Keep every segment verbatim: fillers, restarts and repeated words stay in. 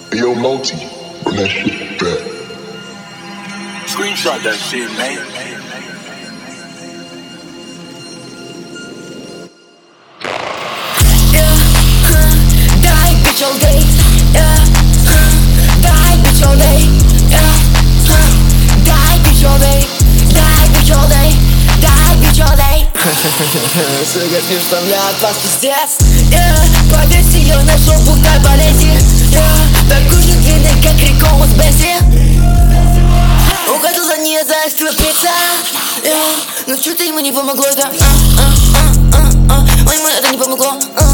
Yo, Multi, run that shit back. Screenshot that shit, man. Yeah, huh, die, bitch, all day. Yeah, huh, die, bitch, all day. Yeah, huh, die, bitch, all day. Die, bitch, all day. Die, bitch, all day. Сука, смешно, мне от вас пиздец. Yeah, поверьте, я нашел путь на болезни. Yeah, такой же длинный, как рекома с Бесси. Уходил за ней, за экспертиза. Yeah, но что-то ему не помогло, да. Ой, это не помогло.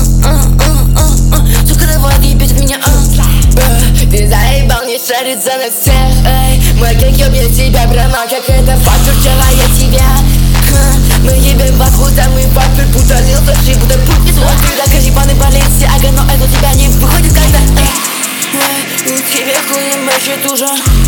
Сука, давай отъебись от меня. Ты заебал, не шарит за нас всех. Мой как ёбнет тебя прямо, как это фактор, вчера я тебя. Мы ебем вас, будто мы папер, будто лил дождь, будто путь не свой. Когда ебаный Баленсиага, но это у тебя не выходит когда. У тебя хуй мэчет уже.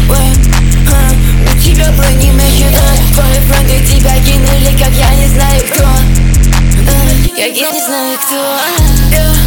У тебя брони мэчет. Твои френды тебя кинули, как я не знаю кто. Как я не знаю кто.